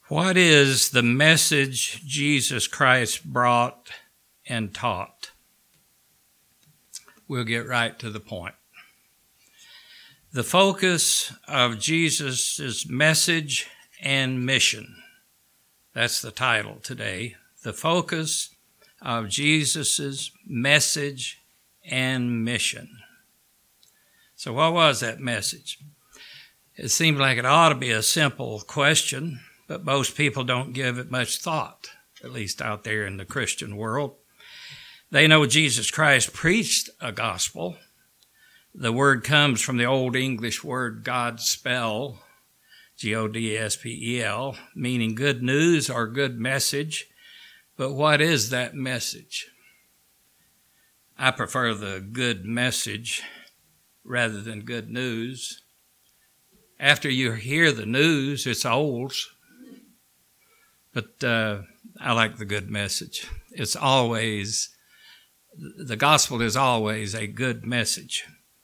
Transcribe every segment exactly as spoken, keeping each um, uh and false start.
What is the message Jesus Christ brought and taught? We'll get right to the point. The focus of Jesus' message and mission. That's the title today. The focus of Jesus' message and mission. So what was that message? It seemed like it ought to be a simple question, but most people don't give it much thought, at least out there in the Christian world. They know Jesus Christ preached a gospel. The word comes from the Old English word Godspell, G O D S P E L, meaning good news or good message. But what is that message? I prefer the good message rather than good news. After you hear the news, it's old. But uh, I like the good message. It's always, the gospel is always a good message.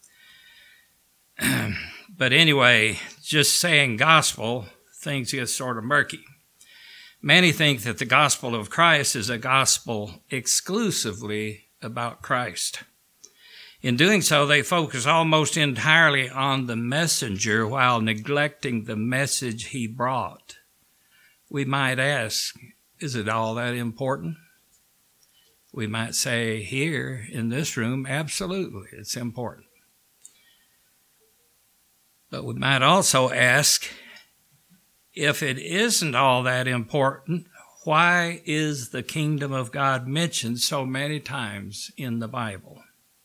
But anyway, just saying gospel, things get sort of murky. Many think that the gospel of Christ is a gospel exclusively about Christ. In doing so, they focus almost entirely on the messenger while neglecting the message he brought. We might ask, is it all that important? We might say here in this room, absolutely, it's important. But we might also ask, if it isn't all that important, why is the kingdom of God mentioned so many times in the Bible?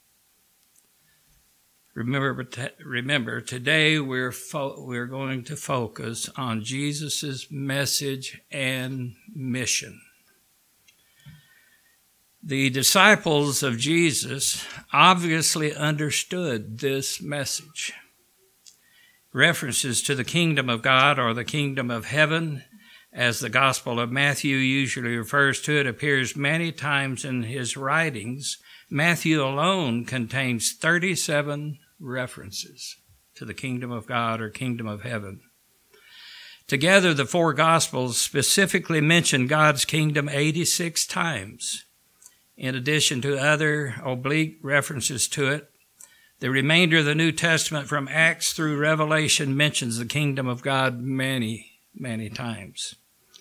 Remember, remember today we're fo- we're going to focus on Jesus' message and mission. The disciples of Jesus obviously understood this message. References to the kingdom of God or the kingdom of heaven, as the Gospel of Matthew usually refers to it, appears many times in his writings. Matthew alone contains thirty-seven references to the kingdom of God or kingdom of heaven. Together, the four Gospels specifically mention God's kingdom eighty-six times. In addition to other oblique references to it, the remainder of the New Testament from Acts through Revelation mentions the kingdom of God many, many times.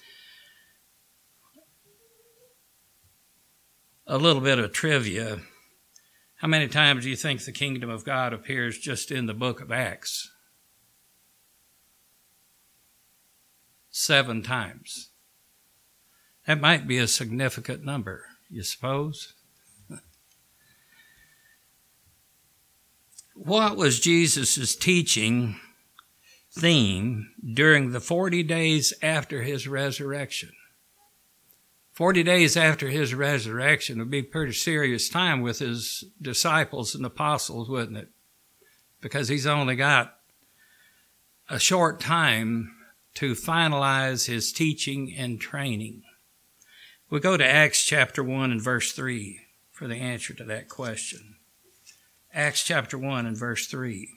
A little bit of trivia. How many times do you think the kingdom of God appears just in the book of Acts? Seven times. That might be a significant number, you suppose? What was Jesus' teaching theme during the forty days after his resurrection? Forty days after his resurrection would be a pretty serious time with his disciples and apostles, wouldn't it? Because he's only got a short time to finalize his teaching and training. We'll go to Acts chapter one and verse three for the answer to that question. Acts chapter one and verse three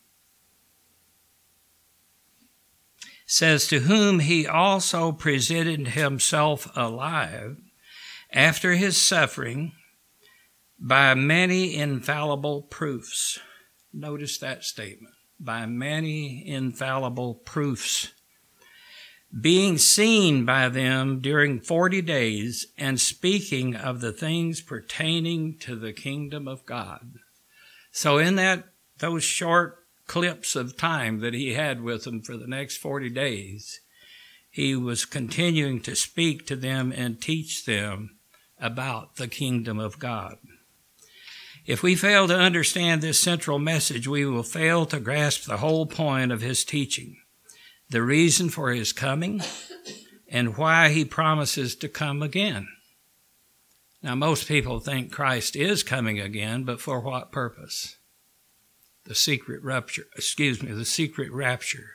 says, to whom he also presented himself alive after his suffering by many infallible proofs. Notice that statement, by many infallible proofs, being seen by them during forty days and speaking of the things pertaining to the kingdom of God. So in that those short clips of time that he had with them for the next forty days, he was continuing to speak to them and teach them about the kingdom of God. If we fail to understand this central message, we will fail to grasp the whole point of his teaching, the reason for his coming, and why he promises to come again. Now, most people think Christ is coming again, but for what purpose? The secret rapture, excuse me, the secret rapture.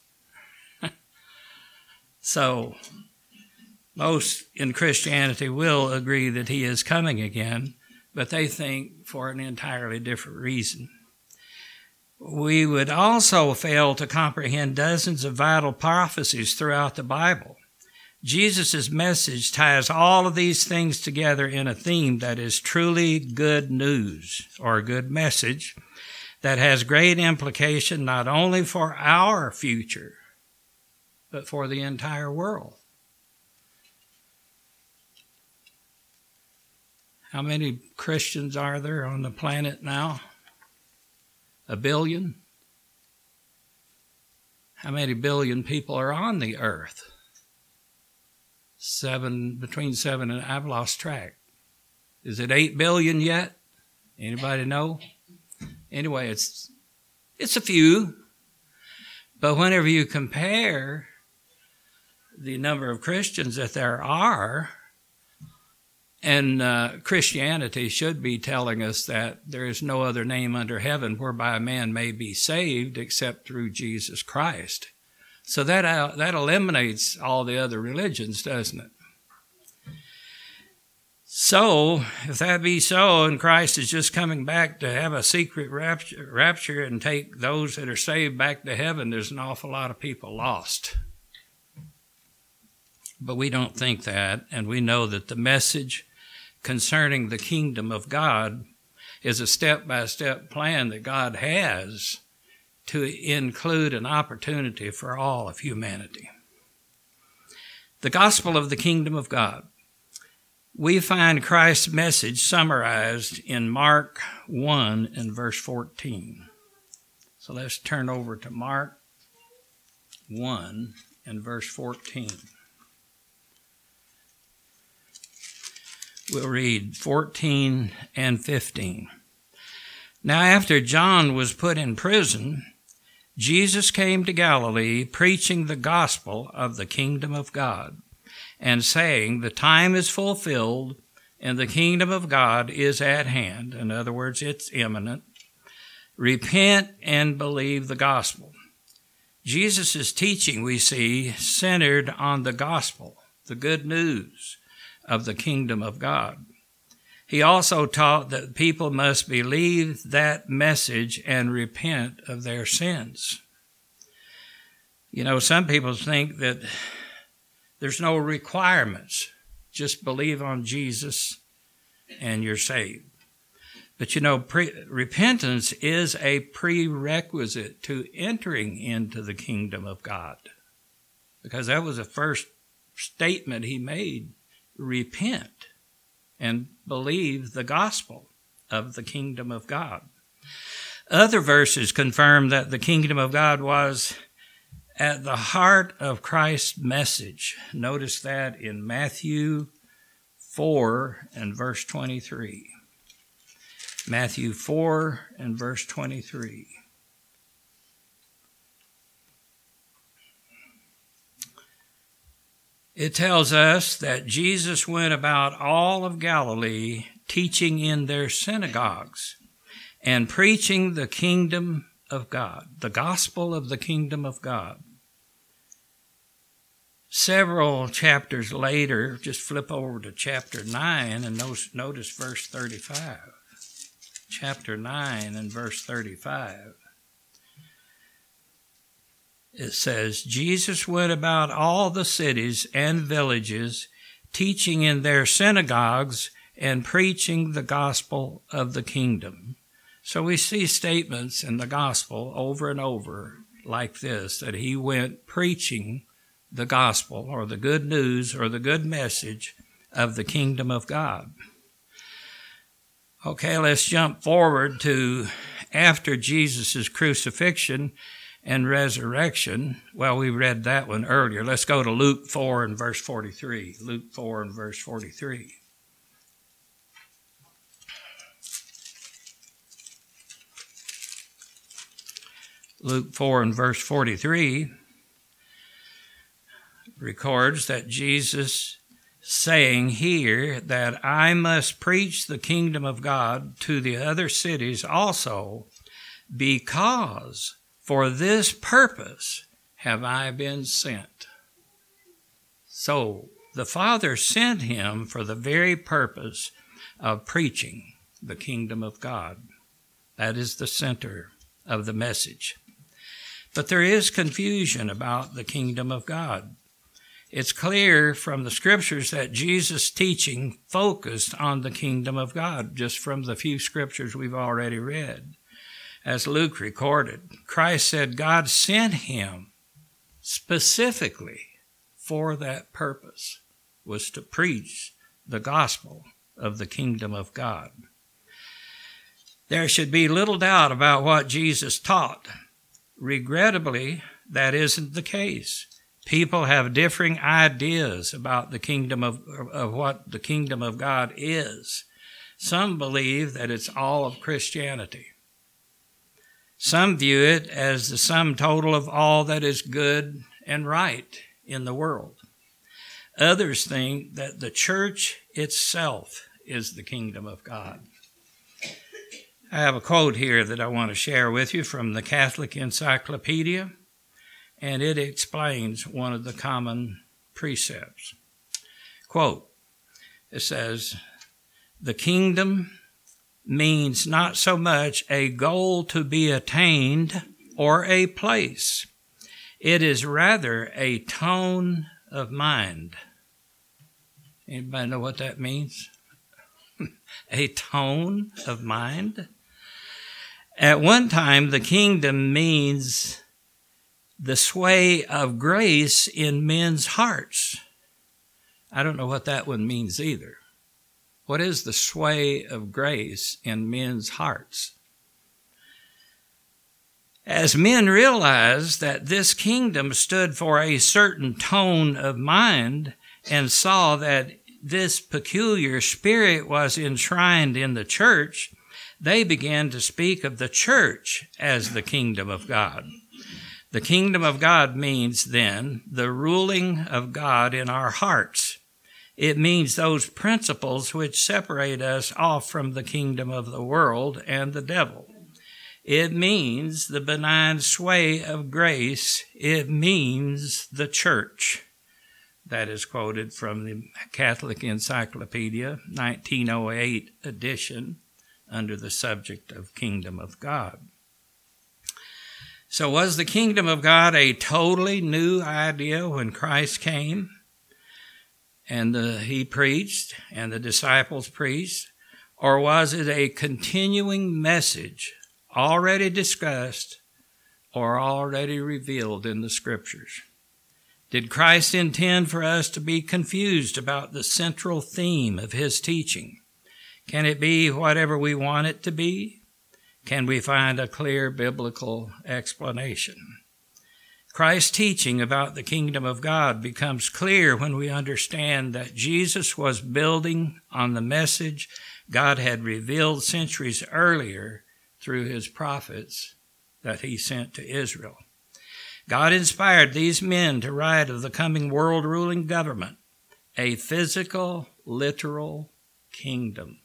So, most in Christianity will agree that he is coming again, but they think for an entirely different reason. We would also fail to comprehend dozens of vital prophecies throughout the Bible Jesus' message ties all of these things together in a theme that is truly good news or good message that has great implication not only for our future, but for the entire world. How many Christians are there on the planet now? A billion? How many billion people are on the earth? Seven, between seven and I've lost track. Is it eight billion yet? Anybody know? Anyway, it's it's a few. But whenever you compare the number of Christians that there are, and uh, Christianity should be telling us that there is no other name under heaven whereby a man may be saved except through Jesus Christ. So that uh, that eliminates all the other religions, doesn't it? So, if that be so, and Christ is just coming back to have a secret rapture, rapture and take those that are saved back to heaven, there's an awful lot of people lost. But we don't think that, and we know that the message concerning the kingdom of God is a step-by-step plan that God has to include an opportunity for all of humanity. The gospel of the kingdom of God. We find Christ's message summarized in Mark one and verse fourteen. So let's turn over to Mark one and verse fourteen. We'll read fourteen and fifteen. Now after John was put in prison, Jesus came to Galilee preaching the gospel of the kingdom of God, and saying, the time is fulfilled and the kingdom of God is at hand. In other words, it's imminent. Repent and believe the gospel. Jesus' teaching, we see, centered on the gospel, the good news of the kingdom of God. He also taught that people must believe that message and repent of their sins. You know, some people think that there's no requirements. Just believe on Jesus and you're saved. But you know, pre- repentance is a prerequisite to entering into the kingdom of God. Because that was the first statement he made. Repent and believe the gospel of the kingdom of God. Other verses confirm that the kingdom of God was at the heart of Christ's message. Notice that in Matthew four and verse twenty-three. Matthew four and verse twenty-three. It tells us that Jesus went about all of Galilee, teaching in their synagogues and preaching the kingdom of God, the gospel of the kingdom of God. Several chapters later, just flip over to chapter nine and notice verse thirty-five. Chapter nine and verse thirty-five. It says, Jesus went about all the cities and villages, teaching in their synagogues and preaching the gospel of the kingdom. So we see statements in the gospel over and over like this, that he went preaching the gospel or the good news or the good message of the kingdom of God. Okay, let's jump forward to after Jesus' crucifixion and resurrection. Well, we read that one earlier. Let's go to Luke four and verse forty-three. Luke four and verse forty-three. Luke four and verse forty-three records that Jesus saying here that I must preach the kingdom of God to the other cities also, because for this purpose have I been sent. So the Father sent him for the very purpose of preaching the kingdom of God. That is the center of the message. But there is confusion about the kingdom of God. It's clear from the scriptures that Jesus' teaching focused on the kingdom of God, just from the few scriptures we've already read. As Luke recorded, Christ said God sent him specifically for that purpose, was to preach the gospel of the kingdom of God. There should be little doubt about what Jesus taught. Regrettably, that isn't the case. People have differing ideas about the kingdom of, of what the kingdom of God is. Some believe that it's all of Christianity. Some view it as the sum total of all that is good and right in the world. Others think that the church itself is the kingdom of God. I have a quote here that I want to share with you from the Catholic Encyclopedia, and it explains one of the common precepts. Quote, it says, "The kingdom means not so much a goal to be attained or a place. It is rather a tone of mind." Anybody know what that means? A tone of mind? At one time, the kingdom means the sway of grace in men's hearts. I don't know what that one means either. What is the sway of grace in men's hearts? As men realized that this kingdom stood for a certain tone of mind and saw that this peculiar spirit was enshrined in the church, they began to speak of the church as the kingdom of God. The kingdom of God means then the ruling of God in our hearts. It means those principles which separate us off from the kingdom of the world and the devil. It means the benign sway of grace. It means the church. That is quoted from the Catholic Encyclopedia, nineteen oh eight edition, under the subject of Kingdom of God. So was the kingdom of God a totally new idea when Christ came and the, he preached and the disciples preached? Or was it a continuing message already discussed or already revealed in the scriptures? Did Christ intend for us to be confused about the central theme of his teaching? Can it be whatever we want it to be? Can we find a clear biblical explanation? Christ's teaching about the kingdom of God becomes clear when we understand that Jesus was building on the message God had revealed centuries earlier through his prophets that he sent to Israel. God inspired these men to write of the coming world-ruling government, a physical, literal kingdom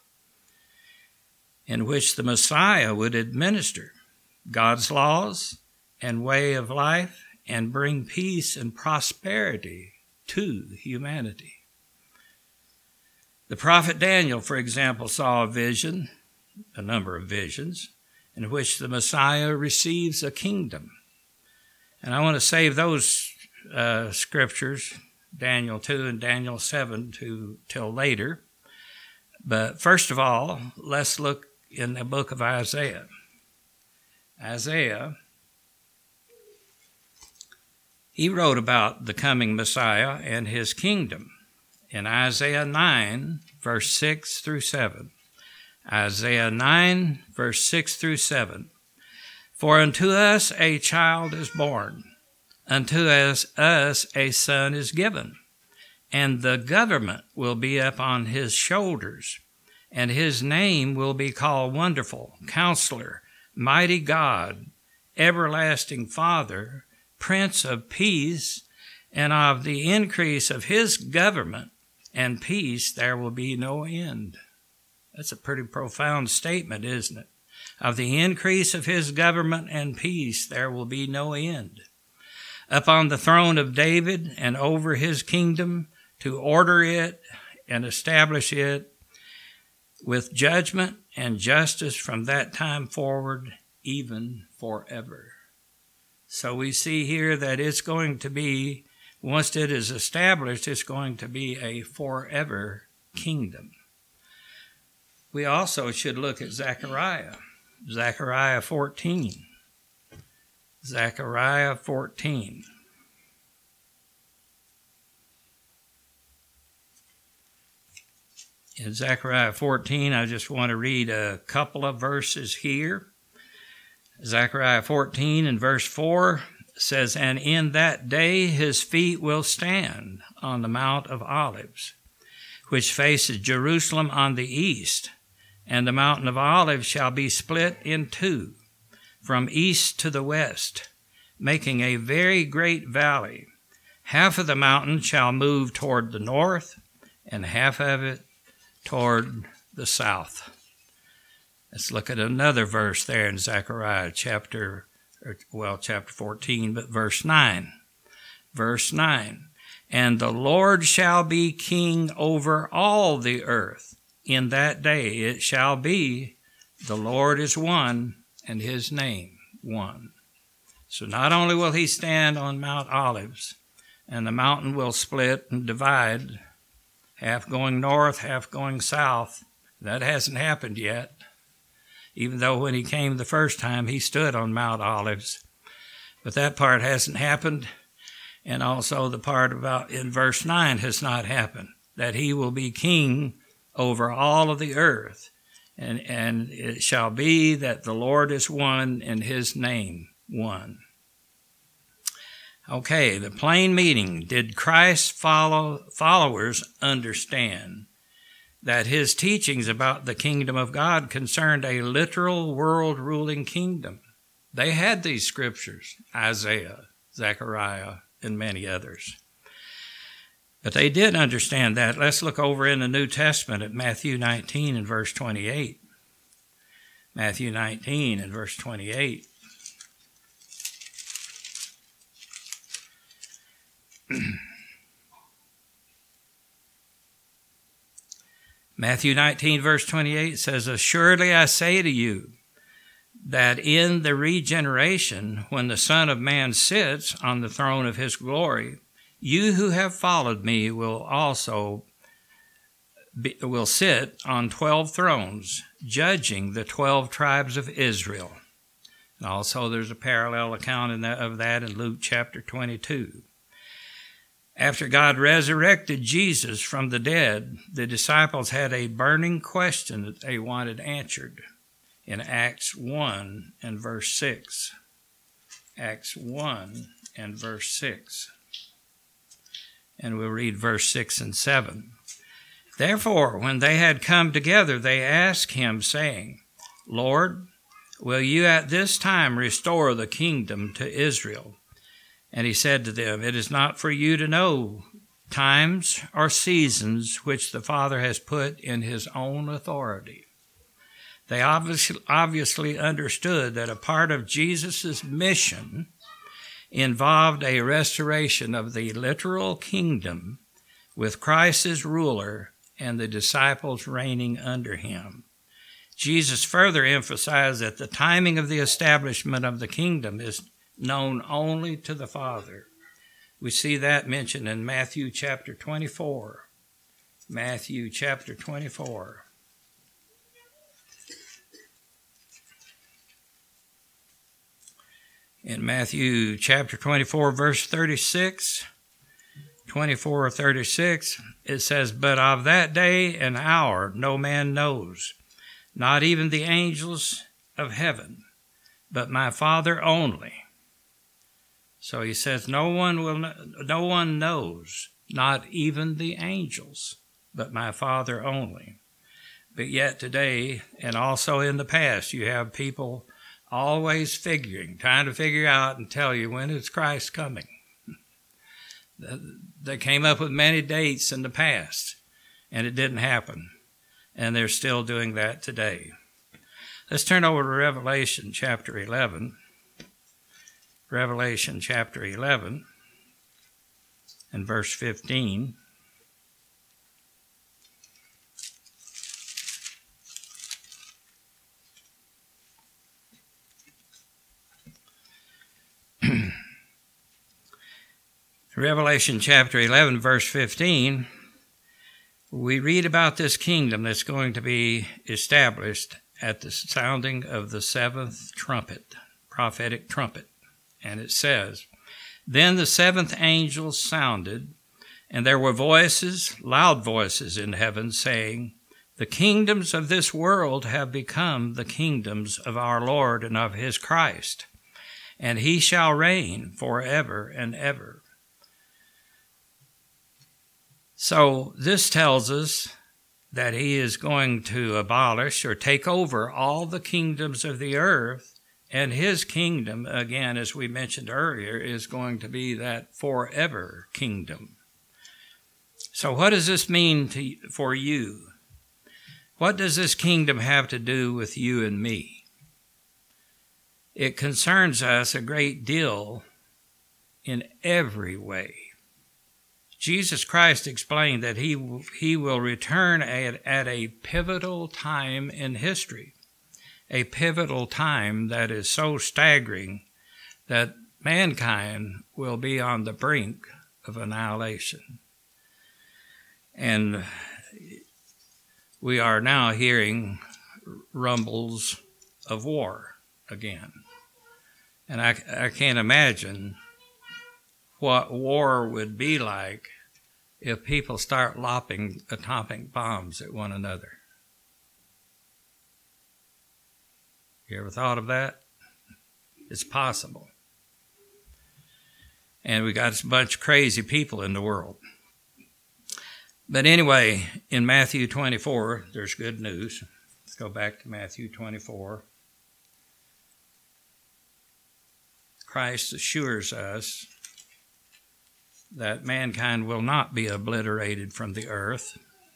in which the Messiah would administer God's laws and way of life and bring peace and prosperity to humanity. The prophet Daniel, for example, saw a vision, a number of visions, in which the Messiah receives a kingdom. And I want to save those uh, scriptures, Daniel two and Daniel seven, to till later. But first of all, let's look in the book of Isaiah. Isaiah, he wrote about the coming Messiah and his kingdom in Isaiah nine, verse six through seven. Isaiah nine, verse six through seven. "For unto us a child is born, unto us, us a son is given, and the government will be upon his shoulders, and his name will be called Wonderful, Counselor, Mighty God, Everlasting Father, Prince of Peace, and of the increase of his government and peace there will be no end." That's a pretty profound statement, isn't it? Of the increase of his government and peace there will be no end. Upon the throne of David and over his kingdom, to order it and establish it with judgment and justice from that time forward, even forever. So we see here that it's going to be Once it is established, it's going to be a forever kingdom. We also should look at Zechariah. Zechariah fourteen. Zechariah fourteen. In Zechariah fourteen, I just want to read a couple of verses here. Zechariah fourteen and verse four says, "And in that day his feet will stand on the Mount of Olives, which faces Jerusalem on the east, and the mountain of Olives shall be split in two, from east to the west, making a very great valley. Half of the mountain shall move toward the north, and half of it toward the south." Let's look at another verse there in Zechariah chapter, well, chapter fourteen, but verse nine. Verse nine, "And the Lord shall be king over all the earth. In that day it shall be, the Lord is one, and his name one." So not only will he stand on Mount Olives, and the mountain will split and divide, half going north, half going south. That hasn't happened yet. Even though when he came the first time, he stood on Mount Olives. But that part hasn't happened. And also the part about in verse nine has not happened, that he will be king over all of the earth. And, and it shall be that the Lord is one and his name one. Okay, the plain meaning. Did Christ's follow, followers understand that his teachings about the kingdom of God concerned a literal world-ruling kingdom? They had these scriptures, Isaiah, Zechariah, and many others. But they did understand that. Let's look over in the New Testament at Matthew nineteen and verse twenty-eight. Matthew nineteen and verse twenty-eight. Matthew nineteen, verse twenty-eight says, "Assuredly I say to you, that in the regeneration, when the Son of Man sits on the throne of his glory, you who have followed me will also be, will sit on twelve thrones, judging the twelve tribes of Israel." And also there's a parallel account in that, of that in Luke chapter twenty-two. After God resurrected Jesus from the dead, the disciples had a burning question that they wanted answered in Acts one and verse six. Acts one and verse six. And we'll read verse six and seven. "Therefore, when they had come together, they asked him, saying, Lord, will you at this time restore the kingdom to Israel? And he said to them, It is not for you to know times or seasons which the Father has put in his own authority." They obviously, obviously understood that a part of Jesus' mission involved a restoration of the literal kingdom with Christ as ruler and the disciples reigning under him. Jesus further emphasized that the timing of the establishment of the kingdom is known only to the Father. We see that mentioned in Matthew chapter twenty-four. Matthew chapter twenty-four. In Matthew chapter twenty-four, verse thirty-six, twenty-four thirty-six, it says, "But of that day and hour no man knows, not even the angels of heaven, but my Father only." So he says, no one will, no one knows, not even the angels, but my Father only. But yet today, and also in the past, you have people always figuring, trying to figure out and tell you when is Christ coming. They came up with many dates in the past, and it didn't happen. And they're still doing that today. Let's turn over to Revelation chapter eleven. Revelation chapter eleven and verse fifteen. Revelation chapter eleven, verse fifteen, we read about this kingdom that's going to be established at the sounding of the seventh trumpet, prophetic trumpet. And it says, "Then the seventh angel sounded, and there were voices, loud voices in heaven, saying, 'The kingdoms of this world have become the kingdoms of our Lord and of his Christ, and he shall reign forever and ever.'" So this tells us that he is going to abolish or take over all the kingdoms of the earth, and his kingdom, again, as we mentioned earlier, is going to be that forever kingdom. So what does this mean to, for you? What does this kingdom have to do with you and me? It concerns us a great deal in every way. Jesus Christ explained that he, he will return at, at a pivotal time in history, a pivotal time that is so staggering that mankind will be on the brink of annihilation. And we are now hearing rumbles of war again. And I, I can't imagine what war would be like if people start lopping atomic bombs at one another. You ever thought of that? It's possible. And we got a bunch of crazy people in the world. But anyway, in Matthew twenty-four, there's good news. Let's go back to Matthew twenty-four. Christ assures us that mankind will not be obliterated from the earth.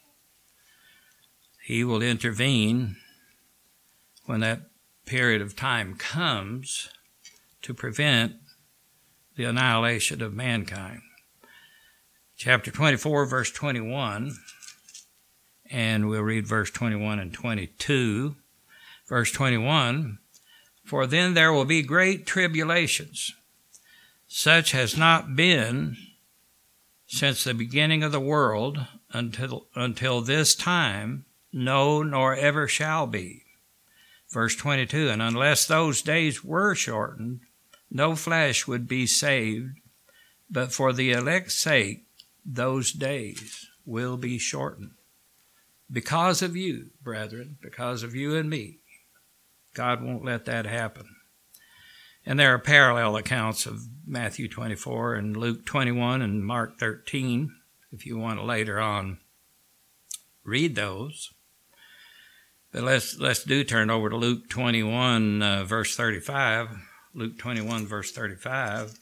He will intervene when that period of time comes to prevent the annihilation of mankind. Chapter twenty-four, verse twenty-one, and we'll read verse twenty-one and twenty-two. Verse twenty-one, "For then there will be great tribulations, such has not been since the beginning of the world until, until this time, no, nor ever shall be." Verse twenty-two, "And unless those days were shortened, no flesh would be saved, but for the elect's sake, those days will be shortened." Because of you, brethren, because of you and me, God won't let that happen. And there are parallel accounts of Matthew twenty-four and Luke twenty-one and Mark thirteen, if you want to later on read those. But let's let's do turn over to Luke twenty-one, uh, verse thirty-five. Luke twenty-one, verse thirty-five.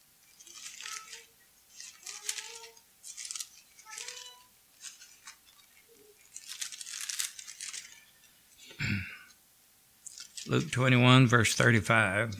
Luke twenty-one, verse thirty-five.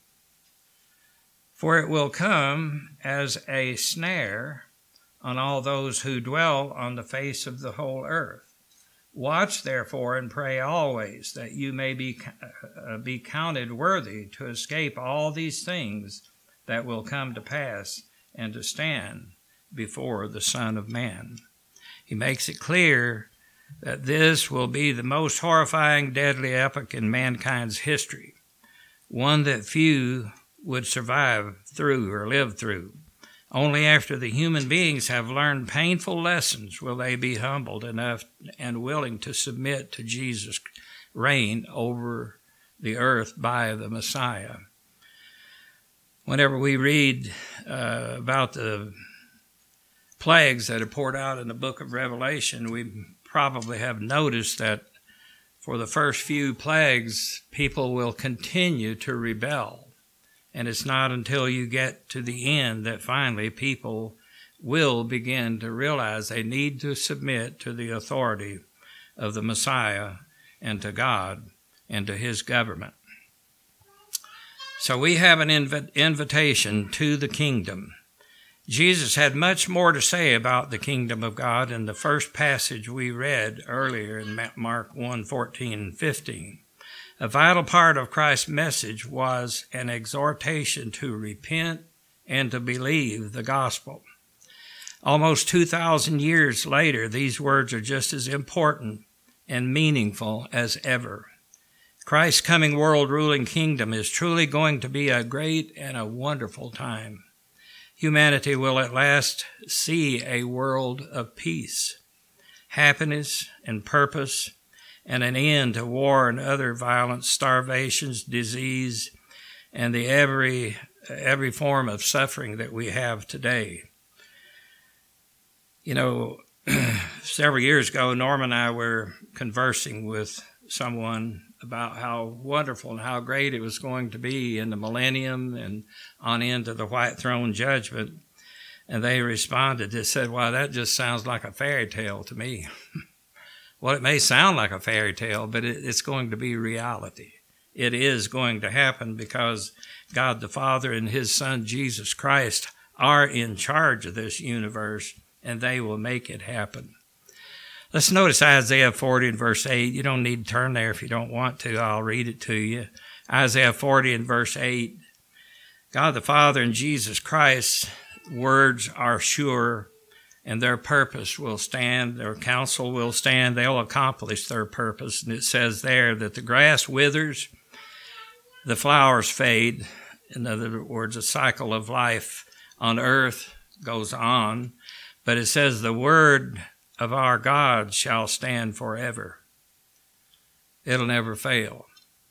"For it will come as a snare on all those who dwell on the face of the whole earth. Watch therefore and pray always, that you may be, uh, be counted worthy to escape all these things that will come to pass and to stand before the Son of Man." He makes it clear that this will be the most horrifying, deadly epoch in mankind's history, one that few would survive through or live through. Only after the human beings have learned painful lessons will they be humbled enough and willing to submit to Jesus' reign over the earth by the Messiah. Whenever we read uh, about the plagues that are poured out in the book of Revelation, we probably have noticed that for the first few plagues, people will continue to rebel. And it's not until you get to the end that finally people will begin to realize they need to submit to the authority of the Messiah and to God and to his government. So we have an inv- invitation to the kingdom. Jesus had much more to say about the kingdom of God in the first passage we read earlier in Mark one, fourteen and fifteen. A vital part of Christ's message was an exhortation to repent and to believe the gospel. Almost two thousand years later, these words are just as important and meaningful as ever. Christ's coming world-ruling kingdom is truly going to be a great and a wonderful time. Humanity will at last see a world of peace, happiness, and purpose, and an end to war and other violence, starvations, disease, and the every every form of suffering that we have today. You know, several years ago, Norm and I were conversing with someone about how wonderful and how great it was going to be in the millennium and on into the white throne judgment. And they responded, they said, "Well, that just sounds like a fairy tale to me." Well, it may sound like a fairy tale, but it, it's going to be reality. It is going to happen because God the Father and his Son, Jesus Christ, are in charge of this universe, and they will make it happen. Let's notice Isaiah forty and verse eight. You don't need to turn there if you don't want to. I'll read it to you. Isaiah forty and verse eight. God the Father and Jesus Christ's words are sure, and their purpose will stand. Their counsel will stand. They'll accomplish their purpose. And it says there that the grass withers, the flowers fade. In other words, a cycle of life on earth goes on. But it says the word of our God shall stand forever. It'll never fail.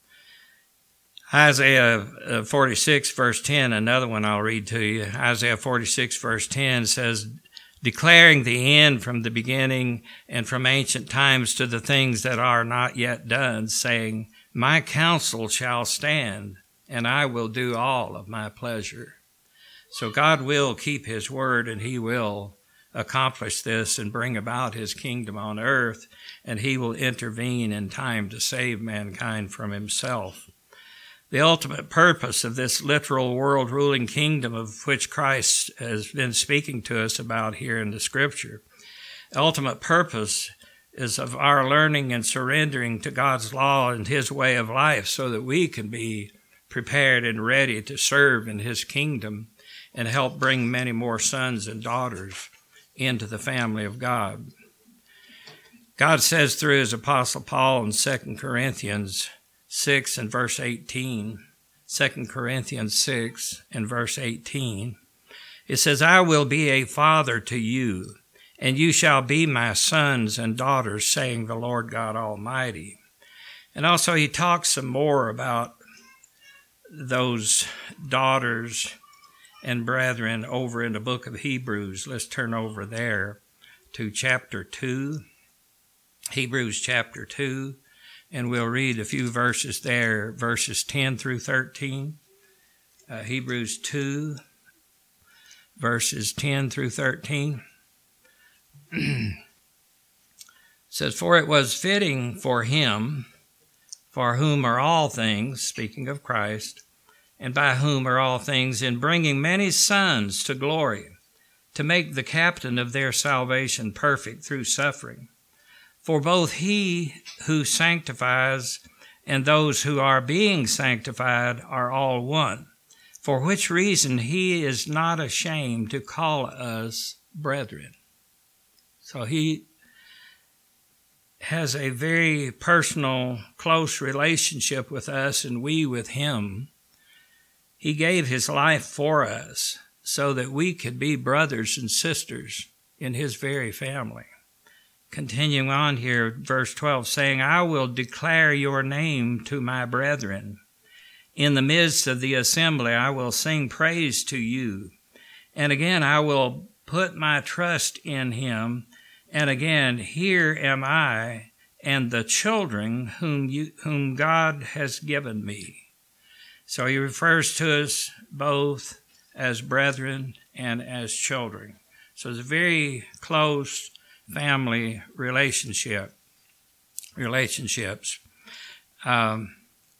Isaiah forty-six, verse ten, another one I'll read to you. Isaiah forty-six, verse ten says, declaring the end from the beginning and from ancient times to the things that are not yet done, saying, my counsel shall stand, and I will do all of my pleasure. So God will keep his word, and he will accomplish this and bring about his kingdom on earth, and he will intervene in time to save mankind from himself. The ultimate purpose of this literal world-ruling kingdom of which Christ has been speaking to us about here in the Scripture, the ultimate purpose is of our learning and surrendering to God's law and his way of life so that we can be prepared and ready to serve in his kingdom and help bring many more sons and daughters into the family of God. God says through his apostle Paul in Second Corinthians six and verse eighteen, Second Corinthians six and verse eighteen, it says, I will be a father to you, and you shall be my sons and daughters, saying the Lord God Almighty. And also he talks some more about those daughters and brethren over in the book of Hebrews. Let's turn over there to chapter two, Hebrews chapter two, and we'll read a few verses there, verses ten through thirteen. Uh, Hebrews two, verses ten through thirteen. It says, for it was fitting for him, for whom are all things, speaking of Christ, and by whom are all things, in bringing many sons to glory, to make the captain of their salvation perfect through suffering. For both he who sanctifies and those who are being sanctified are all one, for which reason he is not ashamed to call us brethren. So he has a very personal, close relationship with us, and we with him. He gave his life for us so that we could be brothers and sisters in his very family. Continuing on here, verse twelve, saying, I will declare your name to my brethren. In the midst of the assembly, I will sing praise to you. And again, I will put my trust in him. And again, here am I and the children whom you, whom God has given me. So he refers to us both as brethren and as children. So it's a very close family relationship, relationships. Um,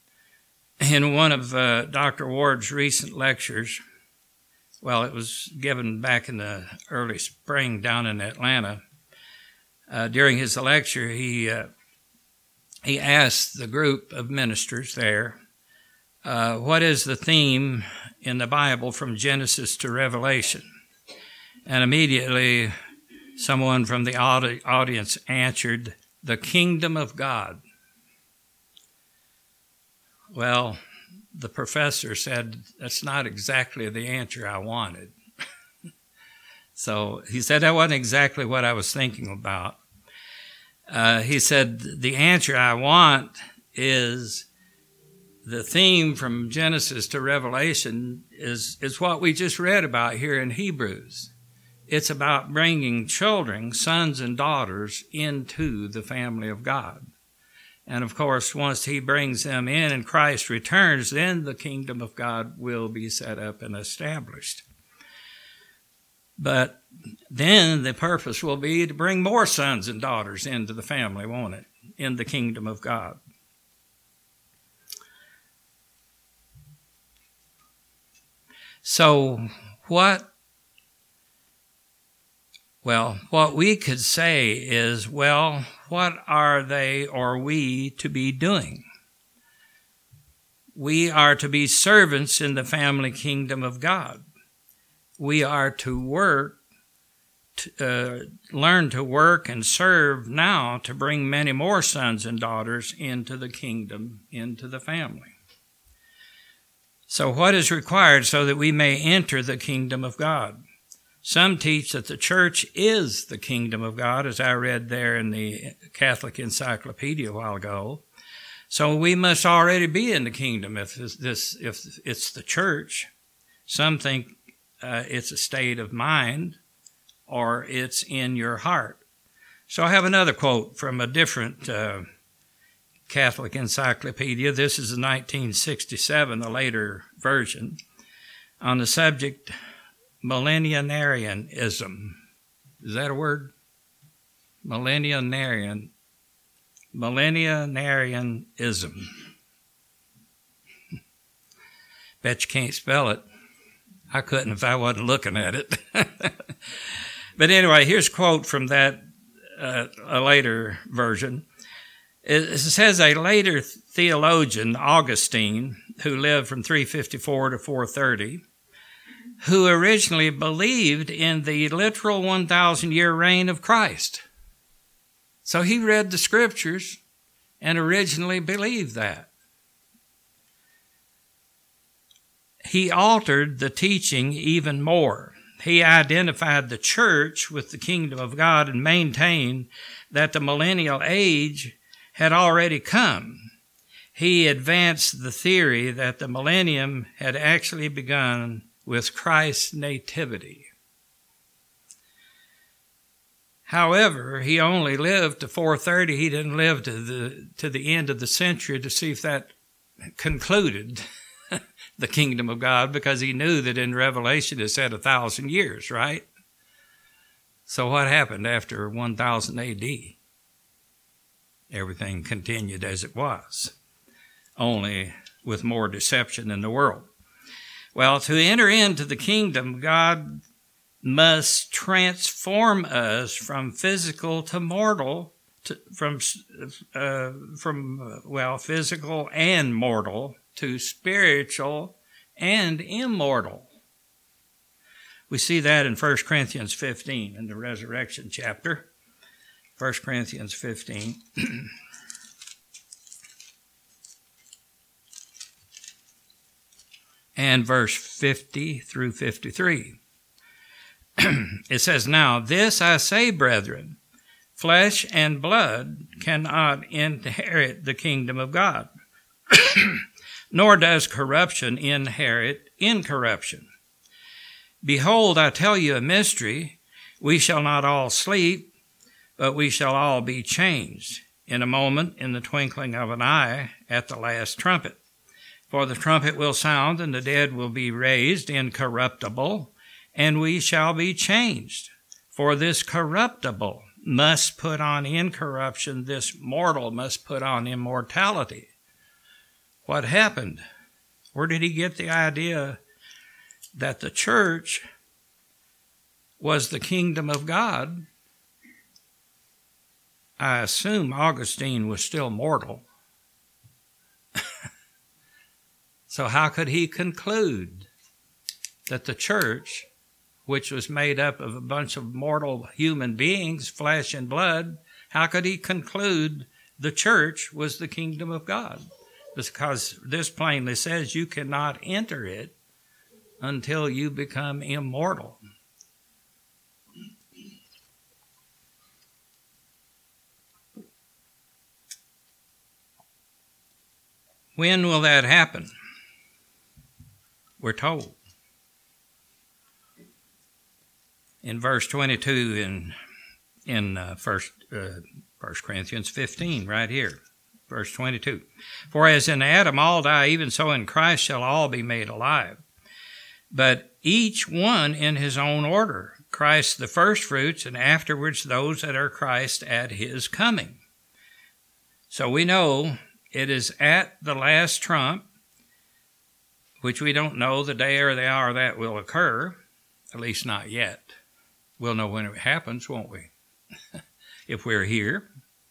in one of uh, Doctor Ward's recent lectures, well, it was given back in the early spring down in Atlanta. Uh, during his lecture, he uh, he asked the group of ministers there, uh, what is the theme in the Bible from Genesis to Revelation? And immediately someone from the audi- audience answered, the kingdom of God. Well, the professor said, that's not exactly the answer I wanted. So he said that wasn't exactly what I was thinking about. Uh, he said, the answer I want is the theme from Genesis to Revelation is, is what we just read about here in Hebrews. It's about bringing children, sons and daughters, into the family of God. And of course, once he brings them in and Christ returns, then the kingdom of God will be set up and established. But then the purpose will be to bring more sons and daughters into the family, won't it? In the kingdom of God. So what, well, what we could say is, well, what are they or we to be doing? We are to be servants in the family kingdom of God. We are to work, to, uh, learn to work and serve now to bring many more sons and daughters into the kingdom, into the family. So what is required so that we may enter the kingdom of God? Some teach that the church is the kingdom of God, as I read there in the Catholic Encyclopedia a while ago. So we must already be in the kingdom if this, if it's the church. Some think uh, it's a state of mind or it's in your heart. So I have another quote from a different uh, Catholic encyclopedia. This is the nineteen sixty-seven, a later version, on the subject millenarianism. Is that a word? Millenarian. Millenarianism. Bet you can't spell it. I couldn't if I wasn't looking at it. But anyway, here's a quote from that, uh, a later version. It says a later theologian, Augustine, who lived from three fifty-four to four thirty, who originally believed in the literal one thousand year reign of Christ. So he read the scriptures and originally believed that. He altered the teaching even more. He identified the church with the kingdom of God and maintained that the millennial age had already come. He advanced the theory that the millennium had actually begun with Christ's nativity. However, he only lived to four thirty. He didn't live to the to the end of the century to see if that concluded the kingdom of God, because he knew that in Revelation it said a thousand years, right? So what happened after one thousand A D? Everything continued as it was, only with more deception in the world. Well, to enter into the kingdom, God must transform us from physical to mortal, to, from, uh, from, well, physical and mortal to spiritual and immortal. We see that in First Corinthians fifteen, in the resurrection chapter. First Corinthians fifteen. And verse fifty through fifty-three. It says, "Now this I say, brethren, flesh and blood cannot inherit the kingdom of God, nor does corruption inherit incorruption. Behold, I tell you a mystery. We shall not all sleep, but we shall all be changed in a moment, in the twinkling of an eye, at the last trumpet. For the trumpet will sound, and the dead will be raised incorruptible, and we shall be changed. For this corruptible must put on incorruption, this mortal must put on immortality." What happened? Where did he get the idea that the church was the kingdom of God? I assume Augustine was still mortal. So how could he conclude that the church, which was made up of a bunch of mortal human beings, flesh and blood, how could he conclude the church was the kingdom of God? Because this plainly says you cannot enter it until you become immortal. When will that happen? We're told. In verse twenty-two in in uh, first uh, First Corinthians fifteen, right here, verse twenty-two. For as in Adam all die, even so in Christ shall all be made alive. But each one in his own order. Christ the firstfruits, and afterwards those that are Christ at his coming. So we know it is at the last trump, which we don't know the day or the hour that will occur, at least not yet. We'll know when it happens, won't we? If we're here.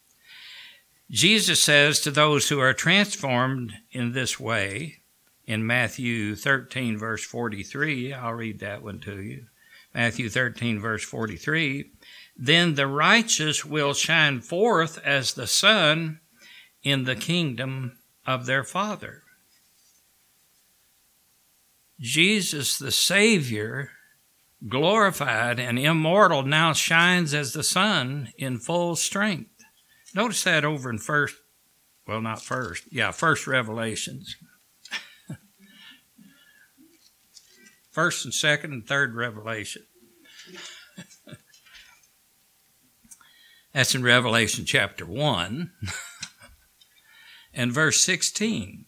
Jesus says to those who are transformed in this way, in Matthew thirteen, verse forty-three, I'll read that one to you. Matthew thirteen, verse forty-three, then the righteous will shine forth as the sun in the kingdom of their Father. Jesus, the Savior, glorified and immortal, now shines as the sun in full strength. Notice that over in first, well, not first, yeah, first Revelations. First and second and third Revelation. That's in Revelation chapter one and verse sixteen.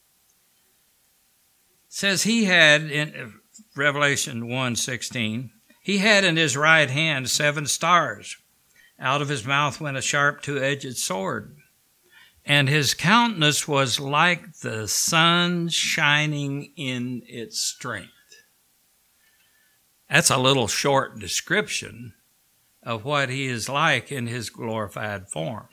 It says he had, in Revelation one sixteen, he had in his right hand seven stars. Out of his mouth went a sharp two-edged sword, and his countenance was like the sun shining in its strength. That's a little short description of what he is like in his glorified form.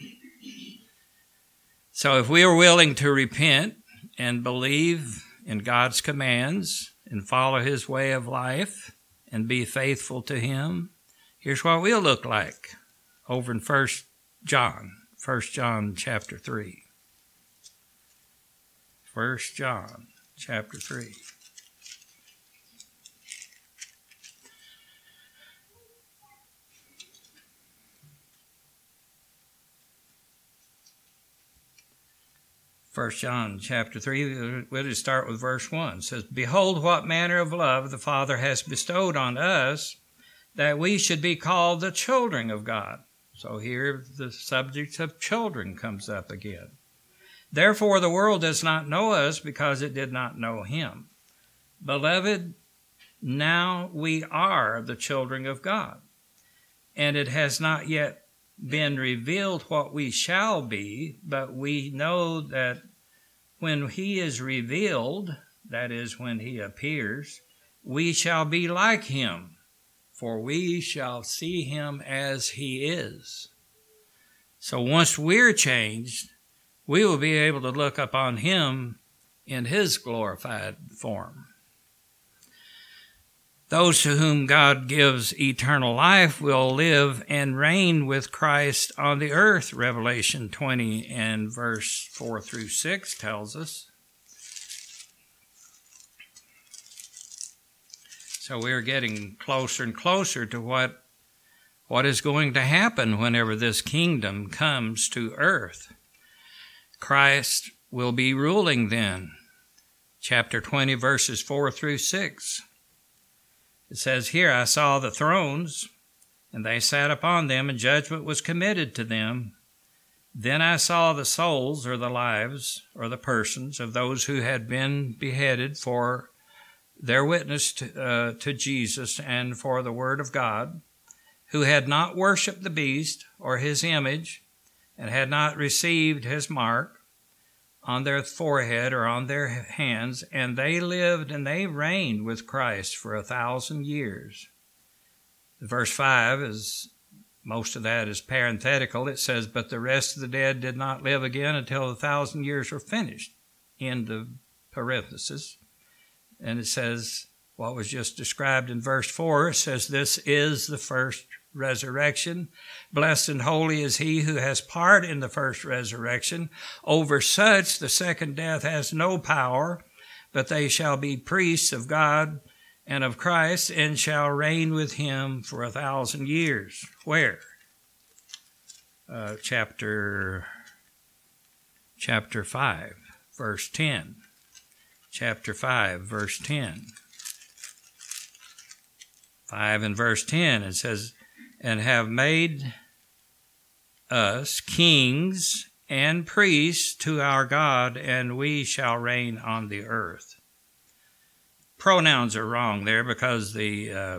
So if we are willing to repent and believe in God's commands and follow his way of life and be faithful to him, here's what we'll look like over in First John, First John chapter three. First John chapter three. First John chapter three, we'll just start with verse one. It says, behold, what manner of love the Father has bestowed on us, that we should be called the children of God. So here the subject of children comes up again. Therefore the world does not know us because it did not know him. Beloved, now we are the children of God, and it has not yet been revealed what we shall be, but we know that when he is revealed, that is, when he appears, we shall be like him, for we shall see him as he is. So once we're changed, we will be able to look upon him in his glorified form. Those to whom God gives eternal life will live and reign with Christ on the earth, Revelation twenty and verse four through six tells us. So we're getting closer and closer to what, what is going to happen whenever this kingdom comes to earth. Christ will be ruling then. Chapter twenty, verses four through six. It says here, I saw the thrones, and they sat upon them, and judgment was committed to them. Then I saw the souls, or the lives, or the persons of those who had been beheaded for their witness to, uh, to Jesus and for the word of God, who had not worshipped the beast or his image, and had not received his mark on their forehead or on their hands, and they lived and they reigned with Christ for a thousand years. Verse five is, most of that is parenthetical. It says, but the rest of the dead did not live again until the thousand years were finished. End of parenthesis. And it says, what was just described in verse four. It says, this is the first resurrection. Blessed and holy is he who has part in the first resurrection. Over such the second death has no power, but they shall be priests of God and of Christ, and shall reign with him for a thousand years. Where? Uh, chapter, chapter five, verse ten. Chapter five, verse ten. five and verse ten, it says, and have made us kings and priests to our God, and we shall reign on the earth. Pronouns are wrong there because the uh,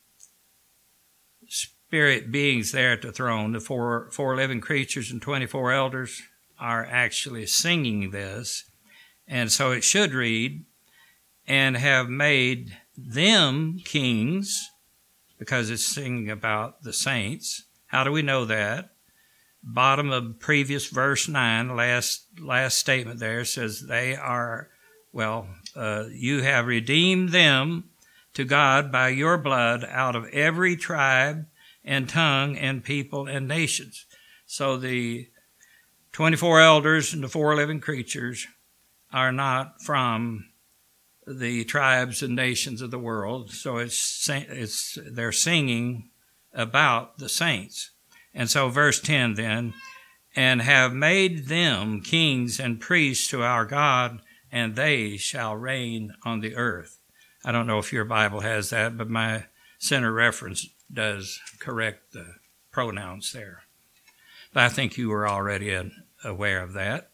spirit beings there at the throne, the four, four living creatures and twenty-four elders, are actually singing this. And so it should read, and have made them kings, because it's singing about the saints. How do we know that? Bottom of previous verse nine, last last statement there says they are, well, uh, you have redeemed them to God by your blood out of every tribe and tongue and people and nations. So the twenty-four elders and the four living creatures are not from the tribes and nations of the world. So it's it's they're singing about the saints. And so verse ten then, and have made them kings and priests to our God, and they shall reign on the earth. I don't know if your Bible has that, but my center reference does correct the pronouns there. But I think you were already aware of that.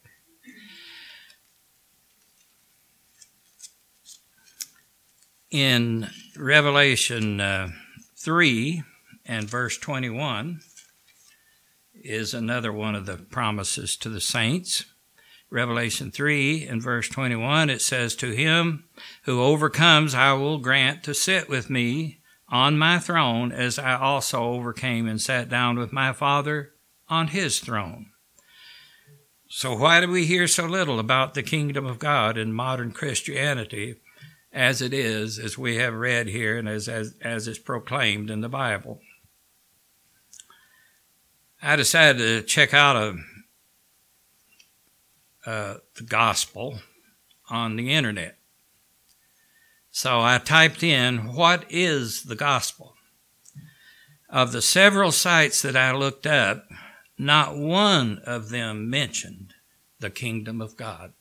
In Revelation uh, three and verse twenty-one is another one of the promises to the saints. Revelation three and verse twenty-one, it says, to him who overcomes I will grant to sit with me on my throne, as I also overcame and sat down with my Father on his throne. So why do we hear so little about the kingdom of God in modern Christianity, as it is, as we have read here, and as, as, as is proclaimed in the Bible? I decided to check out a, uh, the gospel on the internet. So I typed in, what is the gospel? Of the several sites that I looked up, not one of them mentioned the kingdom of God.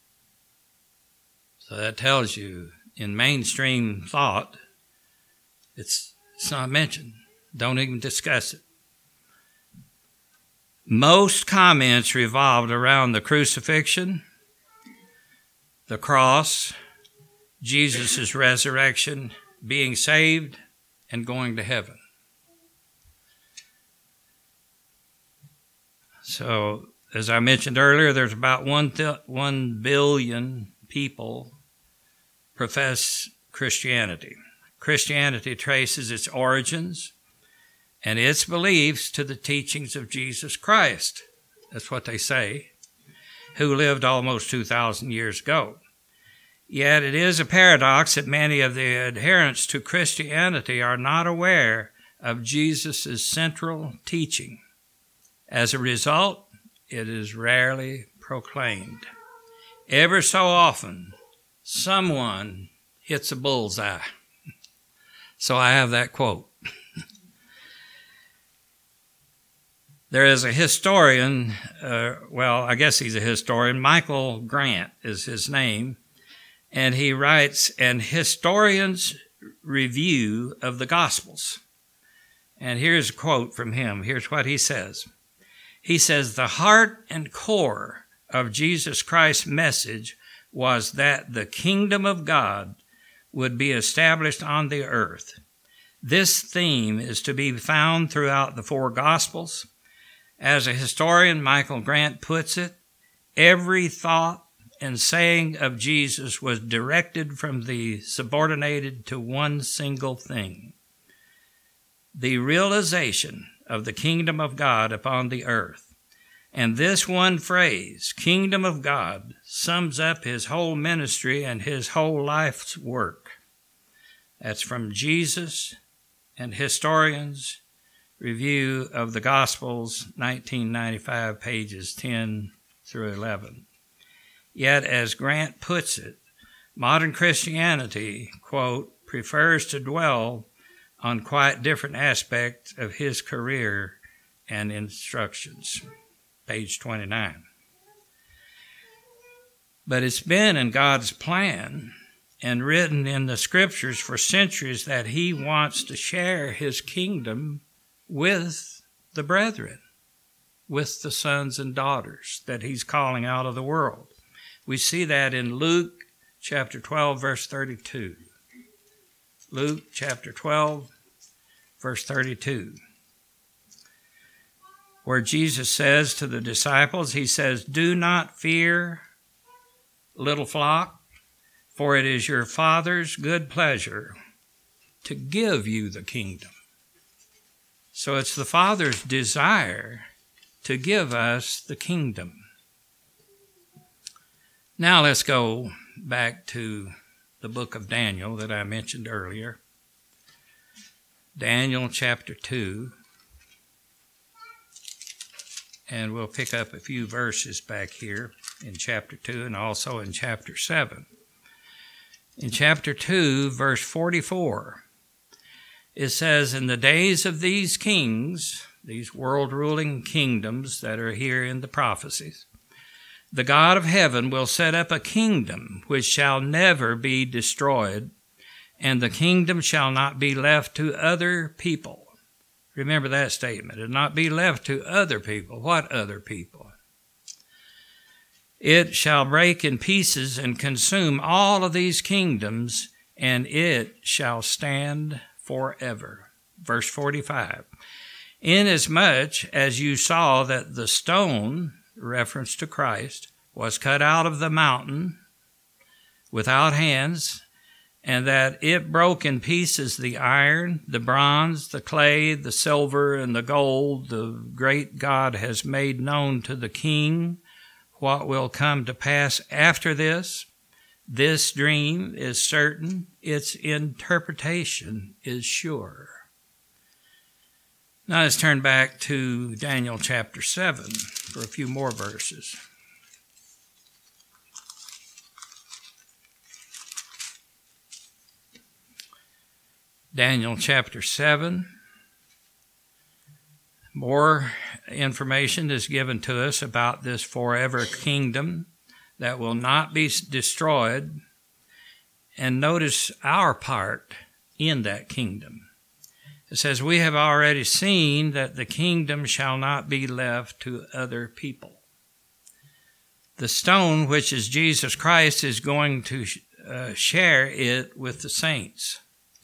So that tells you, in mainstream thought, it's, it's not mentioned. Don't even discuss it. Most comments revolved around the crucifixion, the cross, Jesus' resurrection, being saved, and going to heaven. So, as I mentioned earlier, there's about one, th- one billion people profess Christianity. Christianity traces its origins and its beliefs to the teachings of Jesus Christ. That's what they say, who lived almost two thousand years ago. Yet it is a paradox that many of the adherents to Christianity are not aware of Jesus' central teaching. As a result, it is rarely proclaimed. Ever so often, someone hits a bullseye. So I have that quote. There is a historian, uh, well, I guess he's a historian, Michael Grant is his name, and he writes an historian's review of the Gospels. And here's a quote from him. Here's what he says. He says, the heart and core of Jesus Christ's message was that the kingdom of God would be established on the earth. This theme is to be found throughout the four Gospels. As a historian, Michael Grant puts it, every thought and saying of Jesus was directed from the subordinated to one single thing, the realization of the kingdom of God upon the earth. And this one phrase, kingdom of God, sums up his whole ministry and his whole life's work. That's from Jesus and Historians Review of the Gospels, nineteen ninety-five, pages ten through eleven. Yet, as Grant puts it, modern Christianity, quote, prefers to dwell on quite different aspects of his career and instructions, page twenty-nine. But it's been in God's plan and written in the scriptures for centuries that he wants to share his kingdom with the brethren, with the sons and daughters that he's calling out of the world. We see that in Luke chapter twelve, verse thirty-two. Luke chapter twelve, verse thirty-two. Where Jesus says to the disciples, he says, "Do not fear, little flock, for it is your Father's good pleasure to give you the kingdom." So it's the Father's desire to give us the kingdom. Now let's go back to the book of Daniel that I mentioned earlier. Daniel chapter two. And we'll pick up a few verses back here in chapter two and also in chapter seven. In chapter two, verse forty-four, it says, "In the days of these kings," these world-ruling kingdoms that are here in the prophecies, "the God of heaven will set up a kingdom which shall never be destroyed, and the kingdom shall not be left to other people." Remember that statement. It will not be left to other people. What other people? "It shall break in pieces and consume all of these kingdoms, and it shall stand forever." Verse forty-five. "Inasmuch as you saw that the stone," reference to Christ, "was cut out of the mountain without hands, and that it broke in pieces the iron, the bronze, the clay, the silver, and the gold, the great God has made known to the king what will come to pass after this. This dream is certain, its interpretation is sure." Now let's turn back to Daniel chapter seven for a few more verses. Daniel chapter seven. More information is given to us about this forever kingdom that will not be destroyed. And notice our part in that kingdom. It says, "We have already seen that the kingdom shall not be left to other people." The stone, which is Jesus Christ, is going to uh, share it with the saints.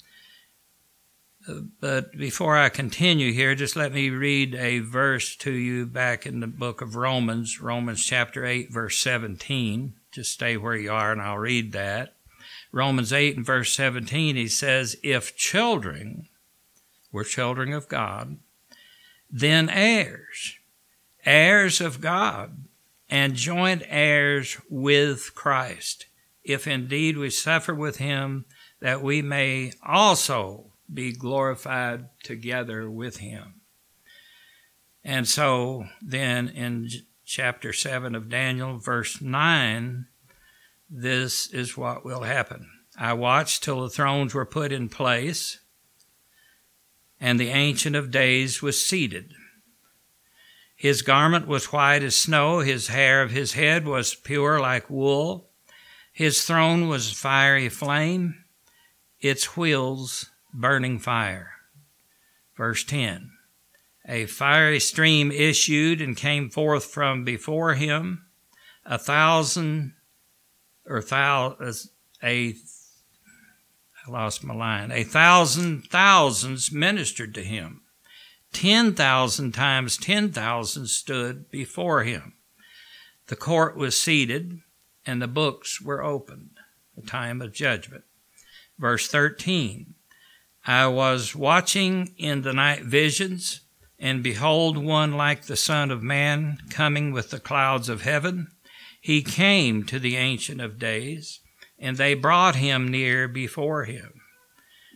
But before I continue here, just let me read a verse to you back in the book of Romans, Romans chapter eight, verse seventeen. Just stay where you are and I'll read that. Romans eight and verse seventeen, he says, "If children, we're children of God, then heirs, heirs of God, and joint heirs with Christ, if indeed we suffer with him, that we may also be glorified together with him." And so then in chapter seven of Daniel, verse nine, this is what will happen. "I watched till the thrones were put in place, and the Ancient of Days was seated. His garment was white as snow, his hair of his head was pure like wool. His throne was fiery flame, its wheels burning fire." Verse ten, "A fiery stream issued and came forth from before him. A thousand, or thou, a, I lost my line, a thousand thousands ministered to him. Ten thousand times ten thousand stood before him. The court was seated, and the books were opened." The time of judgment. Verse thirteen, "I was watching in the night visions, and behold, one like the Son of Man coming with the clouds of heaven. He came to the Ancient of Days, and they brought him near before him.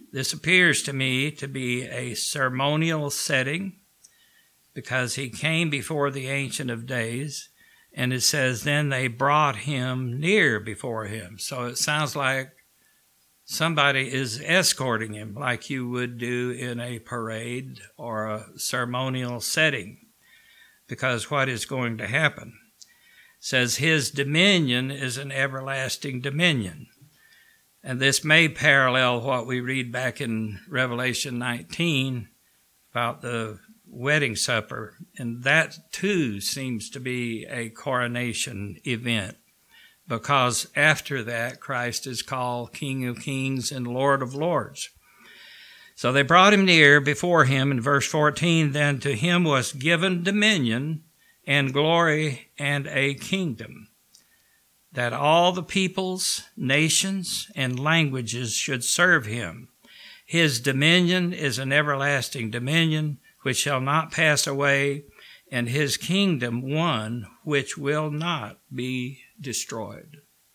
This appears to me to be a ceremonial setting because he came before the Ancient of Days, and it says, then they brought him near before him. So it sounds like somebody is escorting him like you would do in a parade or a ceremonial setting, because what is going to happen? It says his dominion is an everlasting dominion. And this may parallel what we read back in Revelation nineteen about the wedding supper. And that too seems to be a coronation event, because after that, Christ is called King of Kings and Lord of Lords. So they brought him near before him in verse fourteen. Then to him was given dominion and glory and a kingdom, that all the peoples, nations, and languages should serve him. His dominion is an everlasting dominion which shall not pass away, and his kingdom one which will not be destroyed.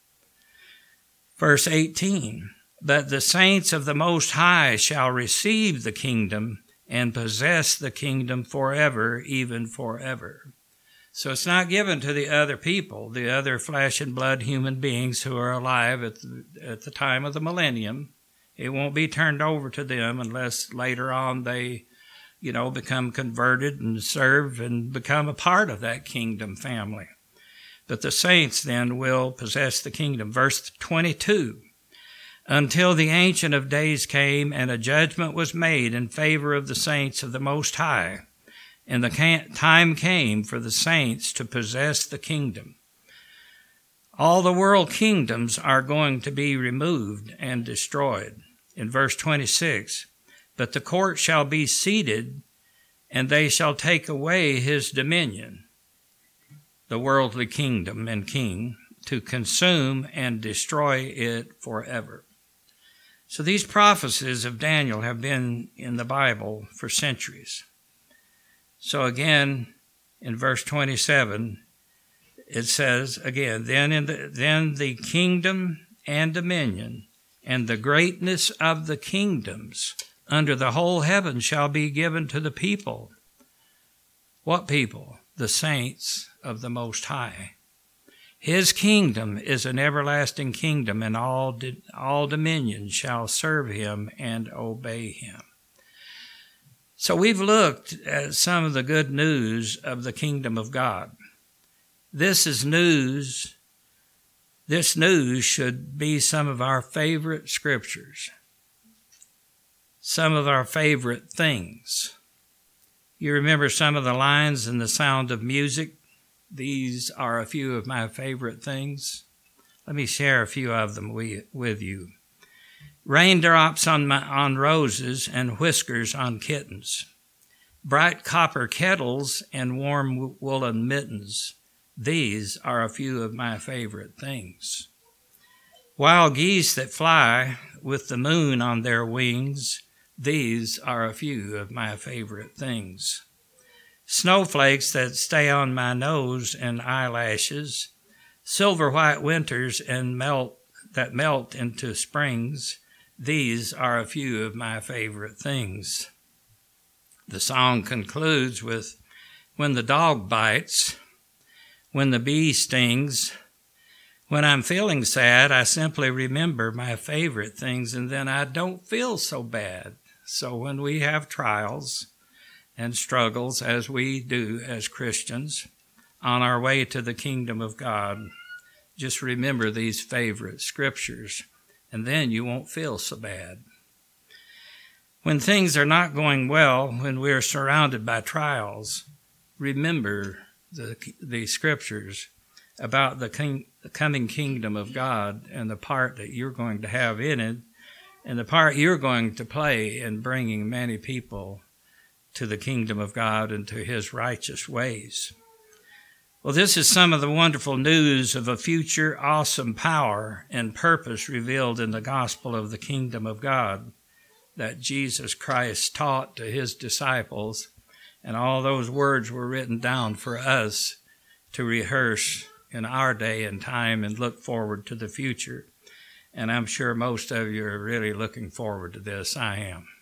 Verse eighteen, but the saints of the Most High shall receive the kingdom and possess the kingdom forever, even forever. So it's not given to the other people, the other flesh and blood human beings who are alive at the, at the time of the millennium. It won't be turned over to them unless later on they, you know, become converted and serve and become a part of that kingdom family. But the saints then will possess the kingdom. Verse twenty-two, until the Ancient of Days came and a judgment was made in favor of the saints of the Most High. And the time came for the saints to possess the kingdom. All the world kingdoms are going to be removed and destroyed. In verse twenty-six, but the court shall be seated, and they shall take away his dominion, the worldly kingdom and king, to consume and destroy it forever. So these prophecies of Daniel have been in the Bible for centuries. So again, in verse twenty-seven, it says again, then, in the, then the kingdom and dominion and the greatness of the kingdoms under the whole heaven shall be given to the people. What people? The saints of the Most High. His kingdom is an everlasting kingdom, and all, all dominions shall serve him and obey him. So we've looked at some of the good news of the kingdom of God. This is news. This news should be some of our favorite scriptures, some of our favorite things. You remember some of the lines in The Sound of Music? These are a few of my favorite things. Let me share a few of them with you. Raindrops on, my, on roses and whiskers on kittens. Bright copper kettles and warm woolen mittens. These are a few of my favorite things. Wild geese that fly with the moon on their wings. These are a few of my favorite things. Snowflakes that stay on my nose and eyelashes. Silver white winters and melt that melt into springs. These are a few of my favorite things. The song concludes with, when the dog bites, when the bee stings, when I'm feeling sad, I simply remember my favorite things, and then I don't feel so bad. So when we have trials and struggles, as we do as Christians, on our way to the kingdom of God, just remember these favorite scriptures, and then you won't feel so bad. When things are not going well, when we're surrounded by trials, remember the, the scriptures about the, king, the coming kingdom of God and the part that you're going to have in it, and the part you're going to play in bringing many people to the kingdom of God and to his righteous ways. Well, this is some of the wonderful news of a future awesome power and purpose revealed in the gospel of the kingdom of God that Jesus Christ taught to his disciples, and all those words were written down for us to rehearse in our day and time and look forward to the future. And I'm sure most of you are really looking forward to this. I am.